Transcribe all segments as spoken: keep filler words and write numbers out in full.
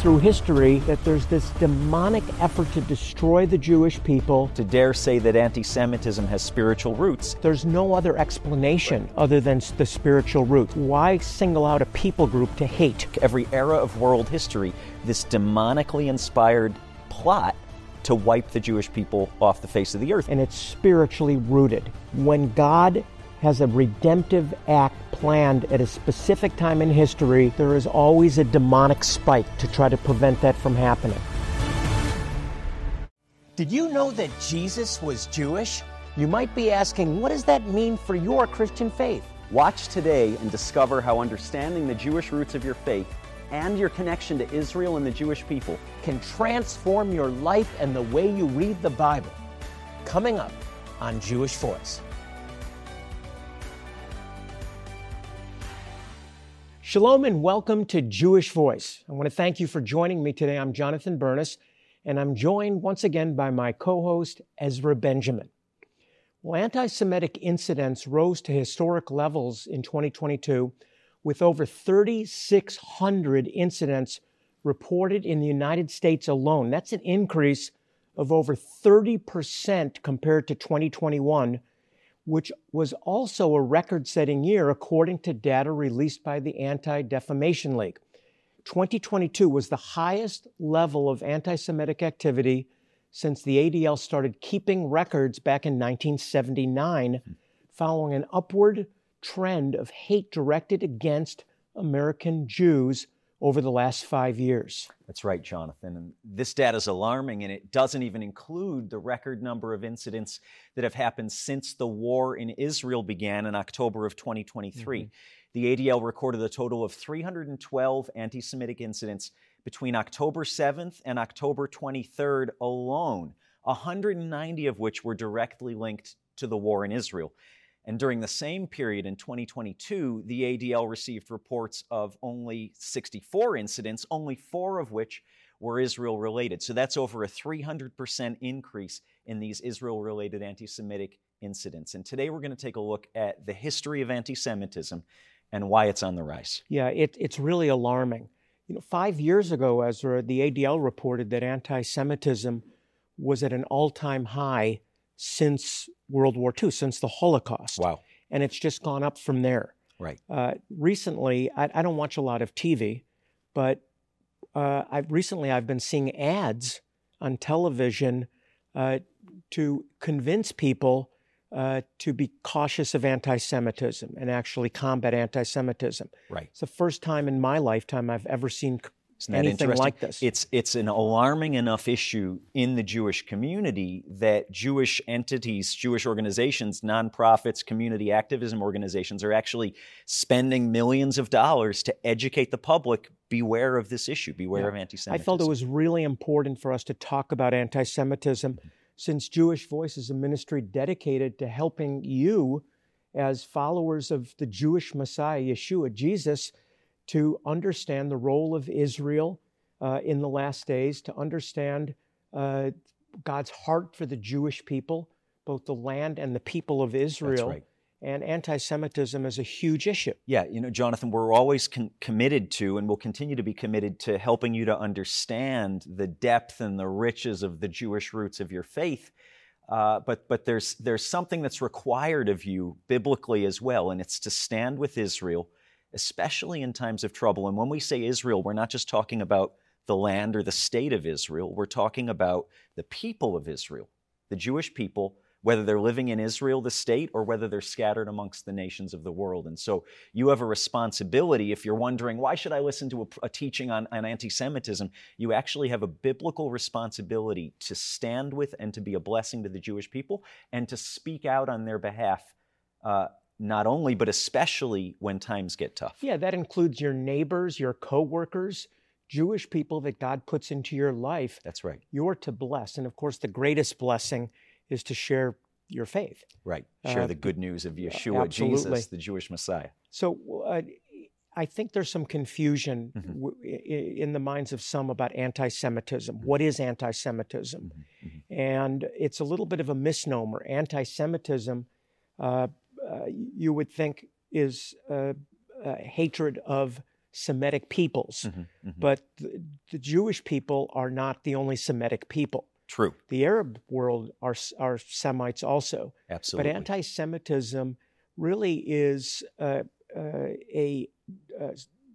through history that there's this demonic effort to destroy the Jewish people. To dare say that anti-Semitism has spiritual roots. There's no other explanation other than the spiritual root. Why single out a people group to hate? Every era of world history, this demonically inspired plot to wipe the Jewish people off the face of the earth. And it's spiritually rooted. When God has a redemptive act planned at a specific time in history, there is always a demonic spike to try to prevent that from happening. Did you know that Jesus was Jewish? You might be asking, what does that mean for your Christian faith? Watch today and discover how understanding the Jewish roots of your faith and your connection to Israel and the Jewish people can transform your life and the way you read the Bible. Coming up on Jewish Voice. Shalom and welcome to Jewish Voice. I want to thank you for joining me today. I'm Jonathan Bernis, and I'm joined once again by my co-host, Ezra Benjamin. Well, anti-Semitic incidents rose to historic levels in twenty twenty-two, with over thirty-six hundred incidents reported in the United States alone. That's an increase of over thirty percent compared to twenty twenty-one, which was also a record-setting year according to data released by the Anti-Defamation League. twenty twenty-two was the highest level of anti-Semitic activity since the A D L started keeping records back in nineteen seventy-nine, following an upward trend of hate directed against American Jews over the last five years. That's right, Jonathan. And this data is alarming, and it doesn't even include the record number of incidents that have happened since the war in Israel began in October of twenty twenty-three. Mm-hmm. The A D L recorded a total of three hundred twelve anti-Semitic incidents between October seventh and October twenty-third alone, one hundred ninety of which were directly linked to the war in Israel. And during the same period in twenty twenty-two, the A D L received reports of only sixty-four incidents, only four of which were Israel-related. So that's over a three hundred percent increase in these Israel-related anti-Semitic incidents. And today we're going to take a look at the history of anti-Semitism and why it's on the rise. Yeah, it, it's really alarming. You know, five years ago, Ezra, the A D L reported that anti-Semitism was at an all-time high since World War Two, since the Holocaust. Wow. And it's just gone up from there. Right. Uh, recently, I, I don't watch a lot of T V, but uh, I've recently I've been seeing ads on television uh, to convince people uh, to be cautious of anti-Semitism and actually combat anti-Semitism. Right. It's the first time in my lifetime I've ever seen Isn't that anything interesting? like this. It's it's an alarming enough issue in the Jewish community that Jewish entities, Jewish organizations, nonprofits, community activism organizations are actually spending millions of dollars to educate the public. Beware of this issue. Beware yeah. of anti-Semitism. I felt it was really important for us to talk about anti-Semitism, mm-hmm. since Jewish Voice is a ministry dedicated to helping you as followers of the Jewish Messiah, Yeshua, Jesus, to understand the role of Israel uh, in the last days, to understand uh, God's heart for the Jewish people, both the land and the people of Israel. That's right. And anti-Semitism is a huge issue. Yeah, you know, Jonathan, we're always con- committed to, and will continue to be committed to, helping you to understand the depth and the riches of the Jewish roots of your faith. Uh, but but there's there's something that's required of you biblically as well, and it's to stand with Israel, especially in times of trouble. And when we say Israel, we're not just talking about the land or the state of Israel. We're talking about the people of Israel, the Jewish people, whether they're living in Israel, the state, or whether they're scattered amongst the nations of the world. And so you have a responsibility. If you're wondering, why should I listen to a, a teaching on, on anti-Semitism? You actually have a biblical responsibility to stand with and to be a blessing to the Jewish people and to speak out on their behalf, uh, not only, but especially when times get tough. Yeah, that includes your neighbors, your co-workers, Jewish people that God puts into your life. That's right. You're to bless. And of course, the greatest blessing is to share your faith. Right. Share uh, the good news of Yeshua, absolutely. Jesus, the Jewish Messiah. So uh, I think there's some confusion mm-hmm. w- in the minds of some about anti-Semitism. Mm-hmm. What is anti-Semitism? Mm-hmm. Mm-hmm. And it's a little bit of a misnomer. Anti-Semitism, uh, uh, you would think, is uh, uh, hatred of Semitic peoples. Mhm, mhm. But the, the Jewish people are not the only Semitic people. True. The Arab world are, are Semites also. Absolutely. But anti-Semitism really is uh, uh, a uh,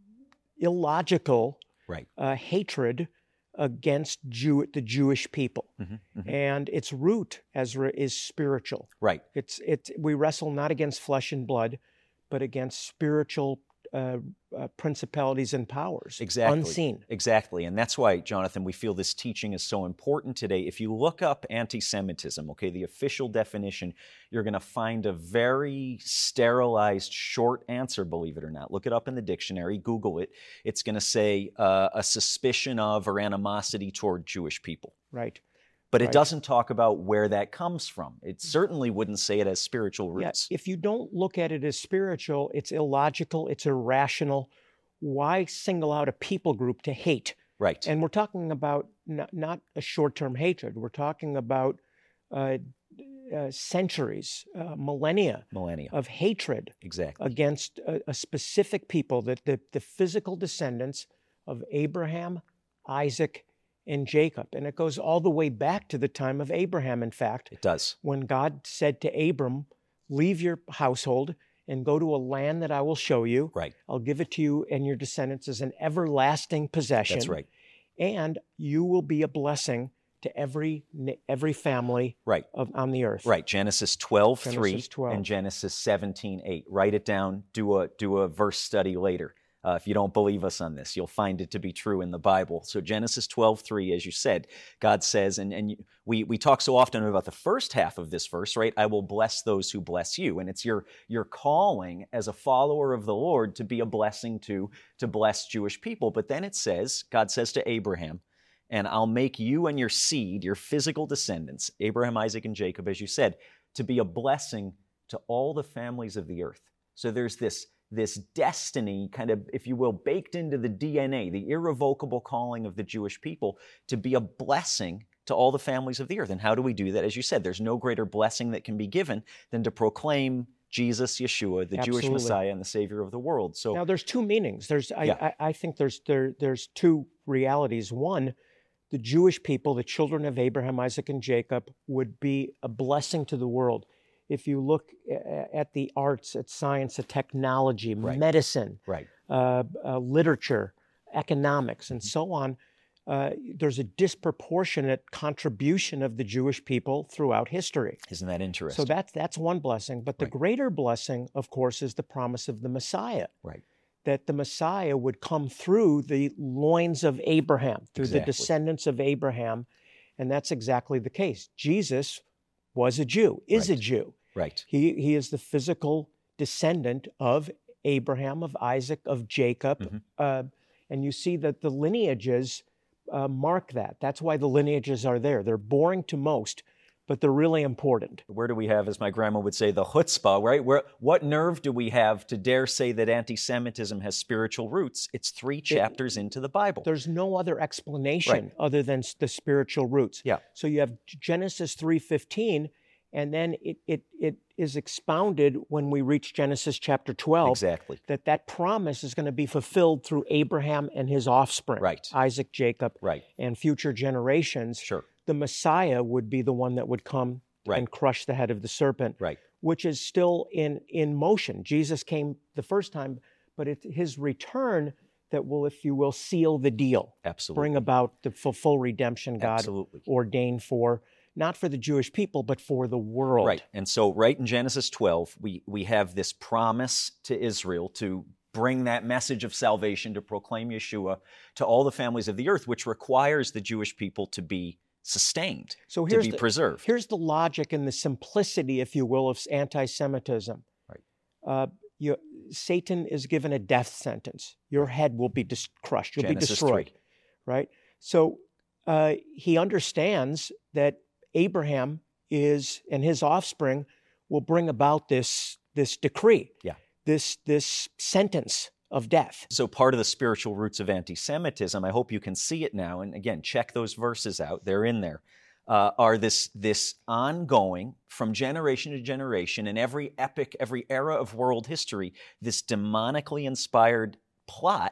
illogical Right. uh, hatred against Jew, the Jewish people. Mhm, mhm. And its root, Ezra, is spiritual. Right. It's it. We wrestle not against flesh and blood, but against spiritual uh, uh, principalities and powers, Exactly. unseen. Exactly. And that's why, Jonathan, we feel this teaching is so important today. If you look up anti-Semitism, okay, the official definition, you're going to find a very sterilized short answer, believe it or not. Look it up in the dictionary, Google it. It's going to say uh, a suspicion of or animosity toward Jewish people. Right. But it Right. doesn't talk about where that comes from. It certainly wouldn't say it as spiritual roots. Yeah, if you don't look at it as spiritual, it's illogical, it's irrational. Why single out a people group to hate? Right. And we're talking about not, not a short-term hatred. We're talking about uh, uh, centuries, uh, millennia Millennia. of hatred Exactly. against a, a specific people, that the, the physical descendants of Abraham, Isaac, and Jacob. And it goes all the way back to the time of Abraham, in fact, It does. when God said to Abram, leave your household and go to a land that I will show you. Right. I'll give it to you and your descendants as an everlasting possession. That's right. And you will be a blessing to every every family Right. of, on the earth. Right. Genesis twelve three Genesis twelve. and Genesis seventeen eight. Write it down. Do a do a verse study later. Uh, if you don't believe us on this, you'll find it to be true in the Bible. So Genesis twelve three, as you said, God says, and, and we, we talk so often about the first half of this verse, right? I will bless those who bless you. And it's your, your calling as a follower of the Lord to be a blessing to, to bless Jewish people. But then it says, God says to Abraham, and I'll make you and your seed, your physical descendants, Abraham, Isaac, and Jacob, as you said, to be a blessing to all the families of the earth. So there's this this destiny kind of, if you will, baked into the D N A, the irrevocable calling of the Jewish people to be a blessing to all the families of the earth. And how do we do that? As you said, there's no greater blessing that can be given than to proclaim Jesus, Yeshua, the Absolutely. Jewish Messiah and the Savior of the world. So Now, there's two meanings. There's, I, Yeah. I, I think there's there, there's two realities. One, the Jewish people, the children of Abraham, Isaac, and Jacob, would be a blessing to the world. If you look a- at the arts, at science, at technology, Right. medicine, right, uh, uh, literature, economics, and so on, uh, there's a disproportionate contribution of the Jewish people throughout history. isn't that interesting? So that's that's one blessing. But the Right. greater blessing, of course, is the promise of the Messiah. right, That the Messiah would come through the loins of Abraham, through the Exactly. descendants of Abraham. And that's exactly the case. Jesus was a Jew, is a Right. Jew. right, He, he is the physical descendant of Abraham, of Isaac, of Jacob. Mhm. Uh, and you see that the lineages uh, mark that. That's why the lineages are there. They're boring to most, but they're really important. Where do we have, as my grandma would say, the chutzpah, right? Where, what nerve do we have to dare say that anti-Semitism has spiritual roots? It's three chapters into the Bible. There's no other explanation other than s- the spiritual roots. Yeah. So you have Genesis three fifteen, and then it, it, it is expounded when we reach Genesis chapter twelve, Exactly. that that promise is going to be fulfilled through Abraham and his offspring, Right. Isaac, Jacob, Right. and future generations. Sure. The Messiah would be the one that would come Right. and crush the head of the serpent, Right. which is still in, in motion. Jesus came the first time, but it's his return that will, if you will, seal the deal, Absolutely. bring about the full, full redemption God Absolutely. ordained for, not for the Jewish people, but for the world. Right. And so right in Genesis twelve, we, we have this promise to Israel to bring that message of salvation, to proclaim Yeshua to all the families of the earth, which requires the Jewish people to be sustained, So to here's be the, preserved. Here's the logic and the simplicity, if you will, of anti-Semitism. Right. Uh, you, Satan is given a death sentence. Your head will be dis- crushed. You'll Genesis be destroyed. three. Right. So uh, he understands that Abraham is and his offspring will bring about this this decree. Yeah. This this sentence of death. So part of the spiritual roots of anti-Semitism, I hope you can see it now, and again, check those verses out, they're in there, uh, are this, this ongoing, from generation to generation, in every epoch, every era of world history, this demonically inspired plot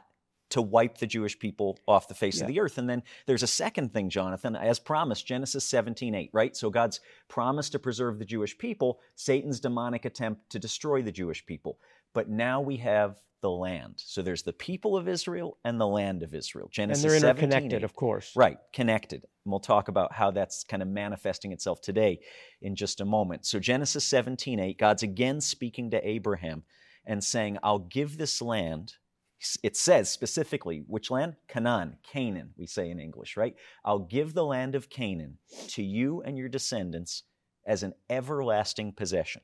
to wipe the Jewish people off the face Yeah. of the earth. And then there's a second thing, Jonathan, as promised, Genesis seventeen eight, right? So God's promise to preserve the Jewish people, Satan's demonic attempt to destroy the Jewish people. But now we have the land. So there's the people of Israel and the land of Israel. Genesis And they're seventeen interconnected, eight. of course. Right, connected. And we'll talk about how that's kind of manifesting itself today in just a moment. So Genesis seventeen eight, God's again speaking to Abraham and saying, I'll give this land. It says specifically, which land? Canaan, Canaan, we say in English, right? I'll give the land of Canaan to you and your descendants as an everlasting possession.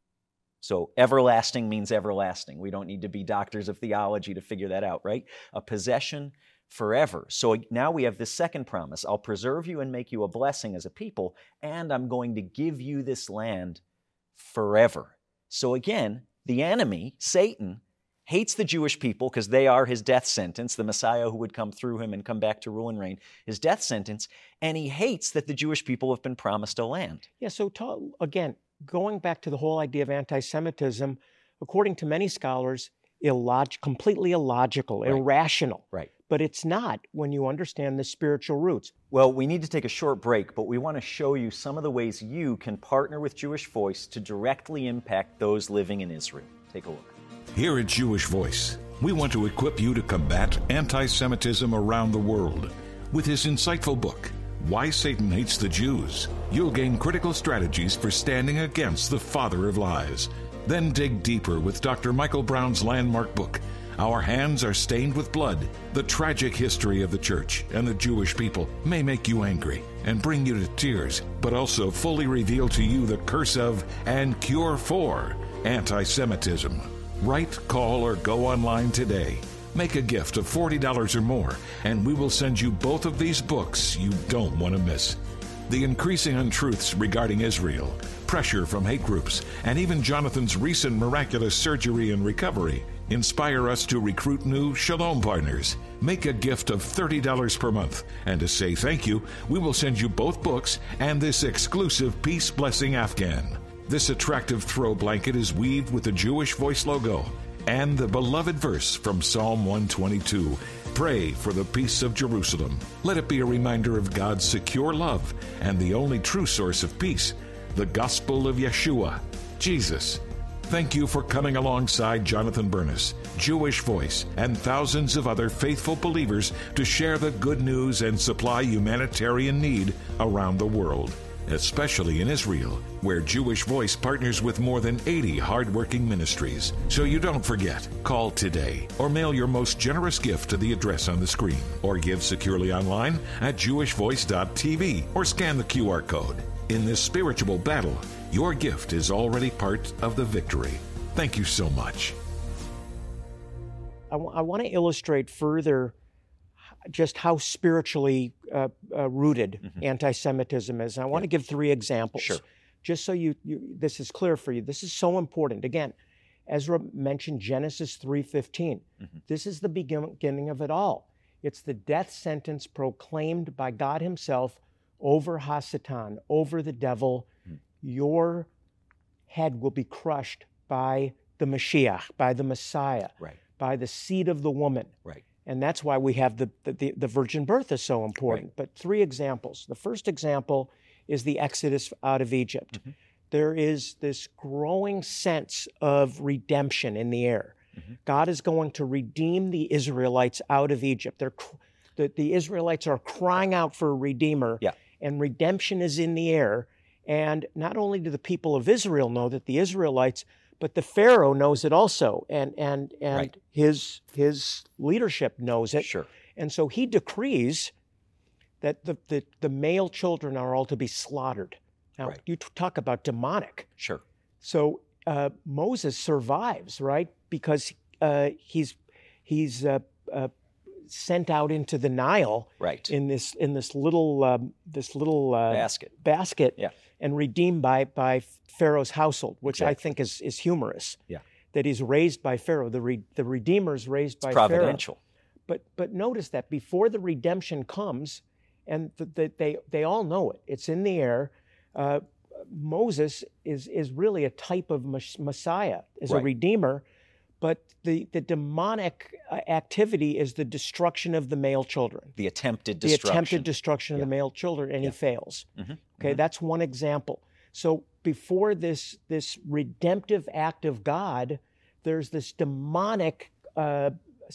So everlasting means everlasting. We don't need to be doctors of theology to figure that out, right? A possession forever. So now we have this second promise. I'll preserve you and make you a blessing as a people, and I'm going to give you this land forever. So again, the enemy, Satan, hates the Jewish people because they are his death sentence, the Messiah who would come through him and come back to rule and reign, his death sentence, and he hates that the Jewish people have been promised a land. Yeah, so ta- again, going back to the whole idea of anti-Semitism, according to many scholars, illog- completely illogical, Right. irrational. Right. But it's not when you understand the spiritual roots. Well, we need to take a short break, but we want to show you some of the ways you can partner with Jewish Voice to directly impact those living in Israel. Take a look. Here at Jewish Voice, we want to equip you to combat anti-Semitism around the world. With his insightful book, Why Satan Hates the Jews, you'll gain critical strategies for standing against the father of lies. Then dig deeper with Doctor Michael Brown's landmark book, Our Hands Are Stained with Blood. The tragic history of the church and the Jewish people may make you angry and bring you to tears, but also fully reveal to you the curse of and cure for anti-Semitism. Write, call, or go online today. Make a gift of forty dollars or more, and we will send you both of these books you don't want to miss. The increasing untruths regarding Israel, pressure from hate groups, and even Jonathan's recent miraculous surgery and recovery inspire us to recruit new Shalom partners. Make a gift of thirty dollars per month, and to say thank you, we will send you both books and this exclusive Peace Blessing Afghan. This attractive throw blanket is weaved with the Jewish Voice logo and the beloved verse from Psalm one twenty-two. Pray for the peace of Jerusalem. Let it be a reminder of God's secure love and the only true source of peace, the gospel of Yeshua, Jesus. Thank you for coming alongside Jonathan Bernis, Jewish Voice, and thousands of other faithful believers to share the good news and supply humanitarian need around the world, especially in Israel, where Jewish Voice partners with more than eighty hardworking ministries. So you don't forget, call today or mail your most generous gift to the address on the screen, or give securely online at jewish voice dot t v or scan the Q R code. In this spiritual battle, your gift is already part of the victory. Thank you so much. I, w- I want to illustrate further just how spiritually uh, uh, rooted Mm-hmm. anti-Semitism is. And I want to give three examples. Sure. Just so you, you this is clear for you. This is so important. Again, Ezra mentioned Genesis three fifteen. Mm-hmm. This is the begin- beginning of it all. It's the death sentence proclaimed by God himself over Hasatan, over the devil. Mm-hmm. Your head will be crushed by the Mashiach, by the Messiah, Right. by the seed of the woman. Right. And that's why we have the, the, the virgin birth is so important. Right. But three examples. The first example is the Exodus out of Egypt. Mm-hmm. There is this growing sense of redemption in the air. Mm-hmm. God is going to redeem the Israelites out of Egypt. They're, cr- the, the Israelites are crying out for a redeemer, Yeah. and redemption is in the air. And not only do the people of Israel know that the Israelites, but the Pharaoh knows it also, and and and Right. his his leadership knows it. Sure. And so he decrees that the, the, the male children are all to be slaughtered. Now, Right. you t- talk about demonic. Sure. So uh, Moses survives, right? Because uh, he's he's uh, uh, sent out into the Nile Right. in this in this little um, this little uh, Basket. basket, Yeah. and redeemed by by Pharaoh's household, which I Exactly. think is is humorous. Yeah. That he's raised by Pharaoh. The re, the Redeemer's raised by Providential. Pharaoh. But but notice that before the redemption comes, and the, the, they they all know it. It's in the air. Uh, Moses is is really a type of Messiah, is a Right. redeemer, but the, the demonic uh, activity is the destruction of the male children. The attempted The destruction. attempted destruction Yeah. of the male children, and Yeah. he fails. Mm-hmm. Okay, Mm-hmm. that's one example. So before this, this redemptive act of God, there's this demonic uh,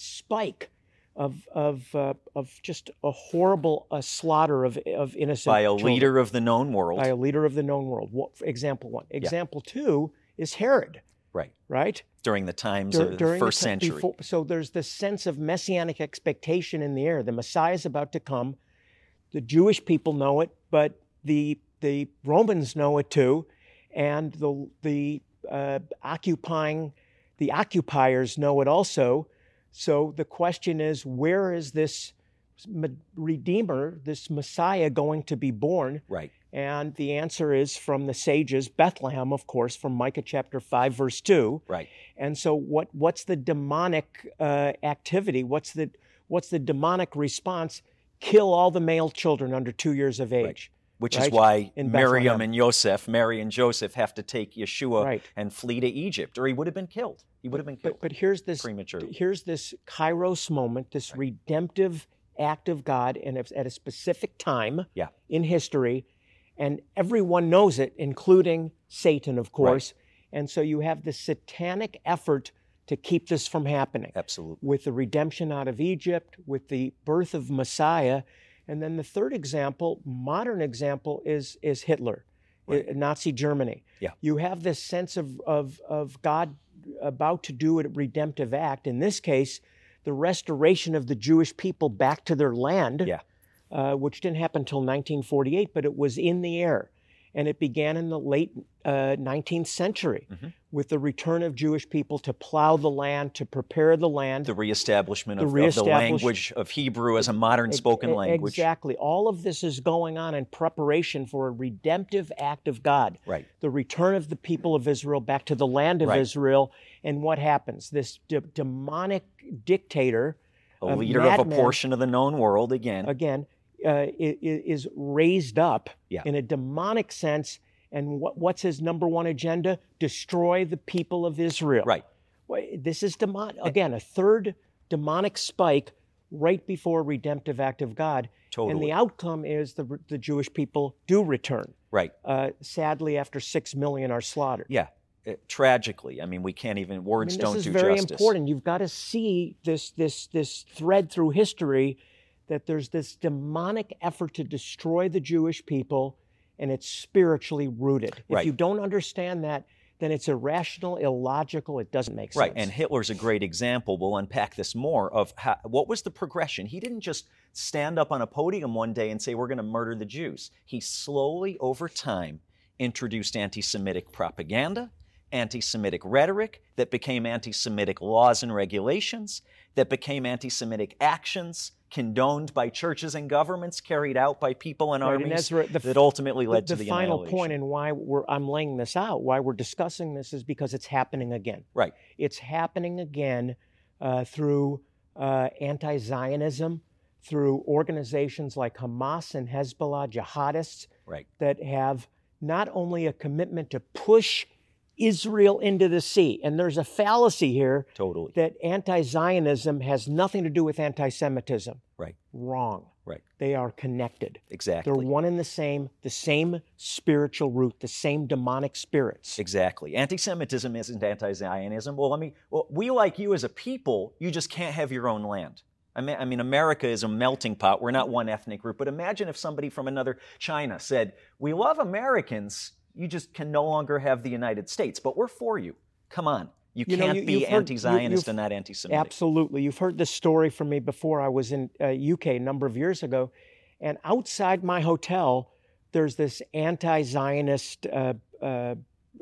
spike of of uh, of just a horrible uh, slaughter of of innocent By a children. leader of the known world. by a leader of the known world. What, example one. Example two is Herod, Right. right? During the times Dur- of the during first the ti- century. before- so there's this sense of messianic expectation in the air. The Messiah is about to come. The Jewish people know it, but the the Romans know it too, and the the uh, occupying the occupiers know it also. So the question is, where is this me- Redeemer, this Messiah, going to be born? Right. And the answer is from the sages, Bethlehem, of course, from Micah chapter five, verse two. Right. And so, what what's the demonic uh, activity? What's the what's the demonic response? Kill all the male children under two years of age. Right. Which right? is why In Miriam Bethlehem. and Joseph, Mary and Joseph, have to take Yeshua Right. and flee to Egypt, or he would have been killed. He would have been killed But but here's this prematurely. here's this Kairos moment, this redemptive act of God, and it's at a specific time Yeah. in history, and everyone knows it, including Satan, of course. And so you have this satanic effort to keep this from happening. Absolutely. With the redemption out of Egypt, with the birth of Messiah. And then the third example, modern example, is, is Hitler, Right. uh, Nazi Germany. Yeah. You have this sense of, of, of God about to do a redemptive act. In this case, the restoration of the Jewish people back to their land, Yeah. uh, which didn't happen until nineteen forty-eight, but it was in the air. And it began in the late uh, nineteenth century Mhm. with the return of Jewish people to plow the land, to prepare the land. The reestablishment The of, of the reestablish- language of Hebrew as a modern spoken E- language. Exactly. All of this is going on in preparation for a redemptive act of God. Right. The return of the people of Israel back to the land of Right. Israel. And what happens? This de- demonic dictator, A a leader of a madman, portion of the known world again. again, uh, i- i- is raised up Yeah. in a demonic sense. And what, what's his number one agenda? Destroy the people of Israel. Right. Well, This is demon again, a third demonic spike right before redemptive act of God. Totally. And the outcome is the, the Jewish people do return. Right. Uh, sadly, after six million are slaughtered. Yeah. Uh, tragically. I mean, we can't even, I words mean, don't this is do very justice. important. You've got to see this, this, this thread through history that there's this demonic effort to destroy the Jewish people, and it's spiritually rooted. If Right. you don't understand that, then it's irrational, illogical, it doesn't make sense. Right, and Hitler's a great example. We'll unpack this more of how, what was the progression. He didn't just stand up on a podium one day and say, we're going to murder the Jews. He slowly, over time, introduced anti-Semitic propaganda, anti-Semitic rhetoric that became anti-Semitic laws and regulations, that became anti-Semitic actions condoned by churches and governments, carried out by people and Right, and armies, Ezra, the f- that ultimately led the, to the final annihilation. point and why we're, I'm laying this out, why we're discussing this, is because it's happening again. Right. It's happening again uh, through uh, anti-Zionism, through organizations like Hamas and Hezbollah, jihadists, Right. that have not only a commitment to push Israel into the sea, and there's a fallacy here Totally. that anti-Zionism has nothing to do with anti-Semitism. Right. Wrong. Right. They are connected. Exactly. They're one and the same, the same spiritual root, the same demonic spirits. Exactly. Anti-Semitism isn't anti-Zionism. Well, let me. Well, we like you as a people. You just can't have your own land. I mean, I mean, America is a melting pot. We're not one ethnic group. But imagine if somebody from another China said, "We love Americans. You just can no longer have the United States, but we're for you. Come on." You, You know, can't you- be you've heard- anti-Zionist you- and not anti-Semitic. Absolutely. You've heard this story from me before. I was in uh, U K a number of years ago, and outside my hotel, there's this anti-Zionist uh, uh,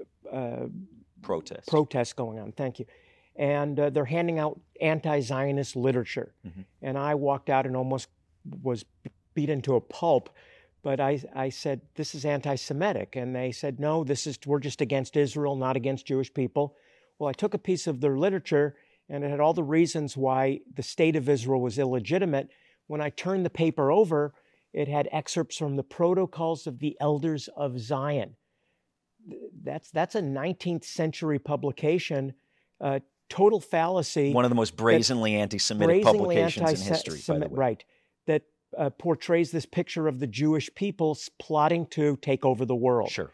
uh, Protest. protest going on. Thank you. And uh, they're handing out anti-Zionist literature. Mhm. And I walked out and almost was beat into a pulp. But I, I said, this is anti-Semitic. And they said, no, this is, we're just against Israel, not against Jewish people. Well, I took a piece of their literature, and it had all the reasons why the state of Israel was illegitimate. When I turned the paper over, it had excerpts from the Protocols of the Elders of Zion. That's, that's a nineteenth century publication uh, total fallacy. One of the most brazenly anti-Semitic brazenly publications anti-Se- in history, by the way. Right, that uh, portrays this picture of the Jewish people plotting to take over the world. Sure.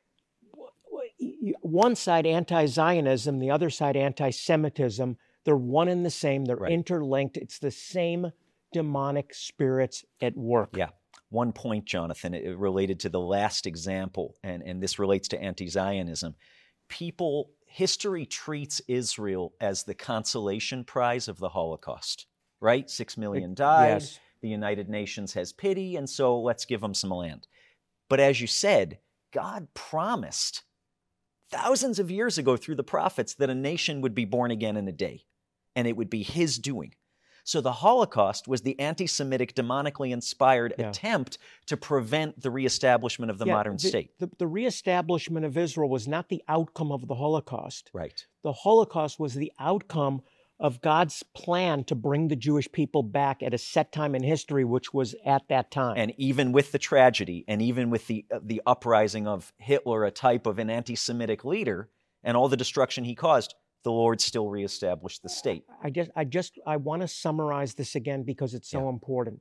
One side anti-Zionism, the other side anti-Semitism. They're one and the same. They're Right. interlinked. It's the same demonic spirits at work. Yeah. One point, Jonathan, it related to the last example, and, and this relates to anti-Zionism. People, history treats Israel as the consolation prize of the Holocaust, right? Six million died. Yes. The United Nations has pity, and so let's give them some land. But as you said, God promised thousands of years ago through the prophets that a nation would be born again in a day, and it would be his doing. So the Holocaust was the anti-Semitic, demonically inspired Yeah. attempt to prevent the reestablishment of the Yeah, modern the, state. The, the reestablishment of Israel was not the outcome of the Holocaust. Right. The Holocaust was the outcome of God's plan to bring the Jewish people back at a set time in history, which was at that time. And even with the tragedy, and even with the uh, the uprising of Hitler, a type of an anti-Semitic leader, and all the destruction he caused, the Lord still reestablished the state. I just, I just, I want to summarize this again because it's so Yeah. important.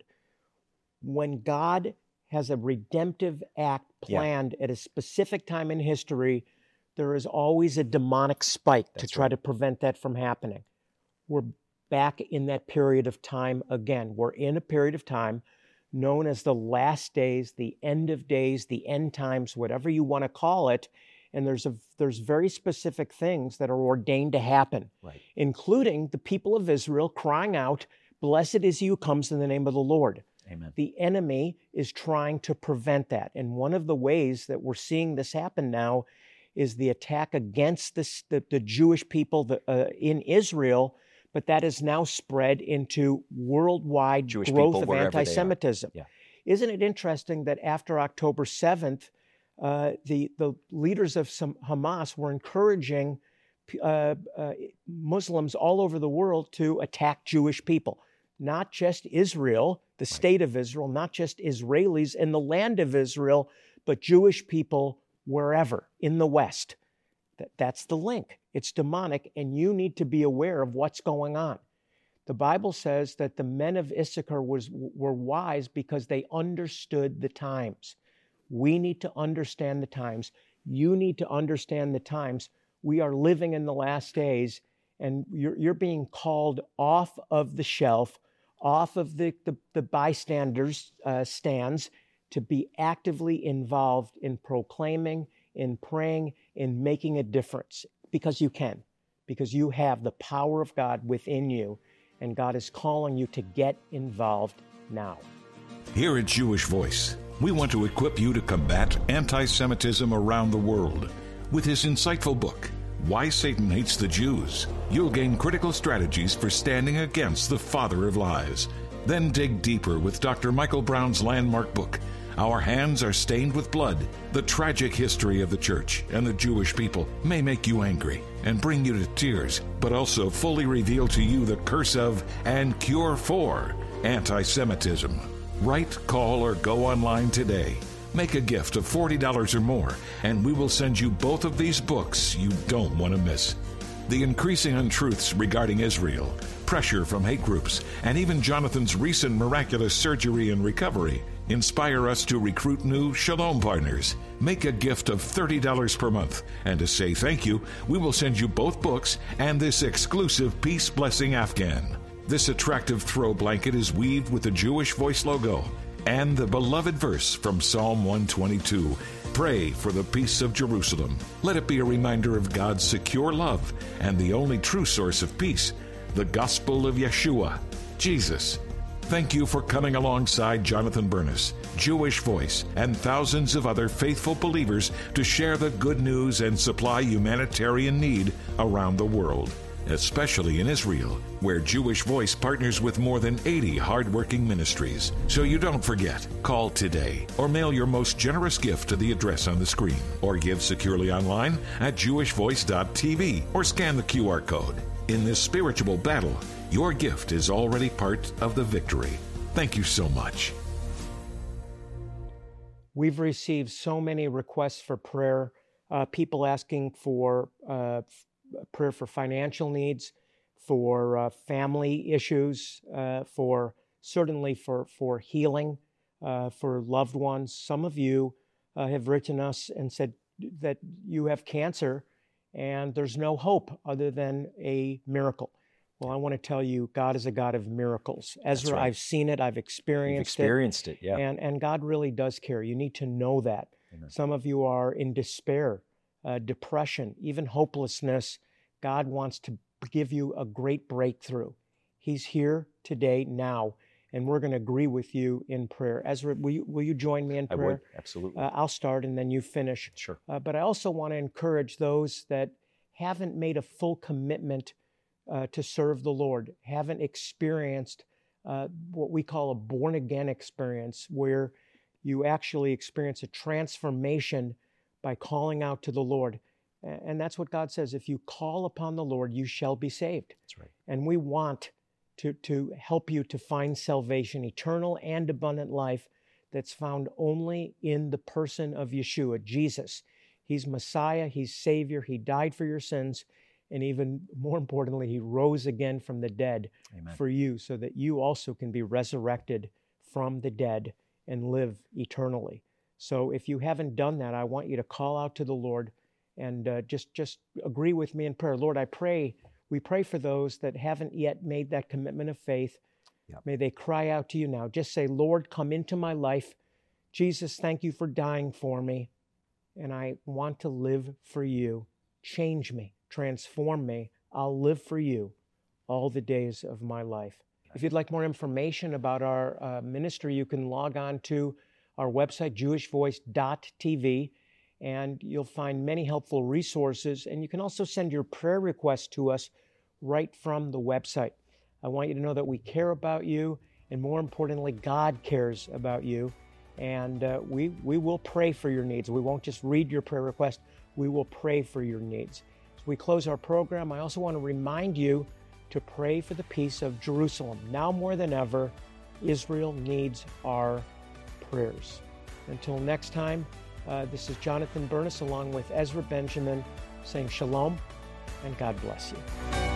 When God has a redemptive act Yeah. planned at a specific time in history, there is always a demonic spike to That's try right. to prevent that from happening. We're back in that period of time again. We're in a period of time known as the last days, the end of days, the end times, whatever you want to call it. And there's a there's very specific things that are ordained to happen, Right. including the people of Israel crying out, "Blessed is he who comes in the name of the Lord." Amen. The enemy is trying to prevent that. And one of the ways that we're seeing this happen now is the attack against this, the, the Jewish people the, uh, in Israel, but that is now spread into worldwide Jewish growth people of wherever they are. anti-Semitism. Yeah. Isn't it interesting that after October seventh, uh, the, the leaders of some Hamas were encouraging uh, uh, Muslims all over the world to attack Jewish people, not just Israel, the state of Israel, not just Israelis in the land of Israel, but Jewish people wherever in the West. That, that's the link. It's demonic, and you need to be aware of what's going on. The Bible says that the men of Issachar was, were wise because they understood the times. We need to understand the times. You need to understand the times. We are living in the last days, and you're, you're being called off of the shelf, off of the, the, the bystanders' uh, stands, to be actively involved in proclaiming, in praying, in making a difference, because you can, because you have the power of God within you, and God is calling you to get involved now. Here at Jewish Voice, we want to equip you to combat anti-Semitism around the world. With his insightful book, Why Satan Hates the Jews, you'll gain critical strategies for standing against the father of lies. Then dig deeper with Doctor Michael Brown's landmark book, Our Hands Are Stained with Blood. The tragic history of the church and the Jewish people may make you angry and bring you to tears, but also fully reveal to you the curse of and cure for anti-Semitism. Write, call, or go online today. Make a gift of forty dollars or more, and we will send you both of these books you don't want to miss. The increasing untruths regarding Israel, pressure from hate groups, and even Jonathan's recent miraculous surgery and recovery inspire us to recruit new Shalom partners. Make a gift of thirty dollars per month, and to say thank you, we will send you both books and this exclusive Peace Blessing Afghan. This attractive throw blanket is weaved with the Jewish Voice logo and the beloved verse from Psalm one twenty-two. Pray for the peace of Jerusalem. Let it be a reminder of God's secure love and the only true source of peace, the gospel of Yeshua, Jesus. Thank you for coming alongside Jonathan Bernis, Jewish Voice, and thousands of other faithful believers to share the good news and supply humanitarian need around the world, especially in Israel, where Jewish Voice partners with more than eighty hardworking ministries. So you don't forget, call today or mail your most generous gift to the address on the screen, or give securely online at jewish voice dot t v or scan the Q R code. In this spiritual battle, your gift is already part of the victory. Thank you so much. We've received so many requests for prayer, uh, people asking for uh, prayer for financial needs, for uh, family issues, uh, for certainly for, for healing, uh, for loved ones. Some of you uh, have written us and said that you have cancer and there's no hope other than a miracle. Well, I want to tell you, God is a God of miracles. Ezra, right. I've seen it. I've experienced, You've experienced it. it, yeah. And, and God really does care. You need to know that. Amen. Some of you are in despair, uh, depression, even hopelessness. God wants to give you a great breakthrough. He's here today, now, and we're going to agree with you in prayer. Ezra, will you, will you join me in prayer? I would, absolutely. Uh, I'll start and then you finish. Sure. Uh, but I also want to encourage those that haven't made a full commitment Uh, to serve the Lord, haven't experienced uh, what we call a born-again experience, where you actually experience a transformation by calling out to the Lord. And that's what God says. If you call upon the Lord, you shall be saved. That's right. And we want to, to help you to find salvation, eternal and abundant life that's found only in the person of Yeshua, Jesus. He's Messiah, He's Savior, He died for your sins, and even more importantly, He rose again from the dead Amen. For you, so that you also can be resurrected from the dead and live eternally. So if you haven't done that, I want you to call out to the Lord and uh, just, just agree with me in prayer. Lord, I pray, we pray for those that haven't yet made that commitment of faith. Yep. May they cry out to you now. Just say, Lord, come into my life. Jesus, thank you for dying for me, and I want to live for you. Change me. Transform me. I'll live for you all the days of my life. If you'd like more information about our uh, ministry, you can log on to our website, jewish voice dot t v, and you'll find many helpful resources. And you can also send your prayer requests to us right from the website. I want you to know that we care about you, and more importantly, God cares about you. And uh, we, we will pray for your needs. We won't just read your prayer request. We will pray for your needs. We close our program. I also want to remind you to pray for the peace of Jerusalem. Now more than ever, Israel needs our prayers. Until next time, uh, this is Jonathan Bernis along with Ezra Benjamin saying shalom and God bless you.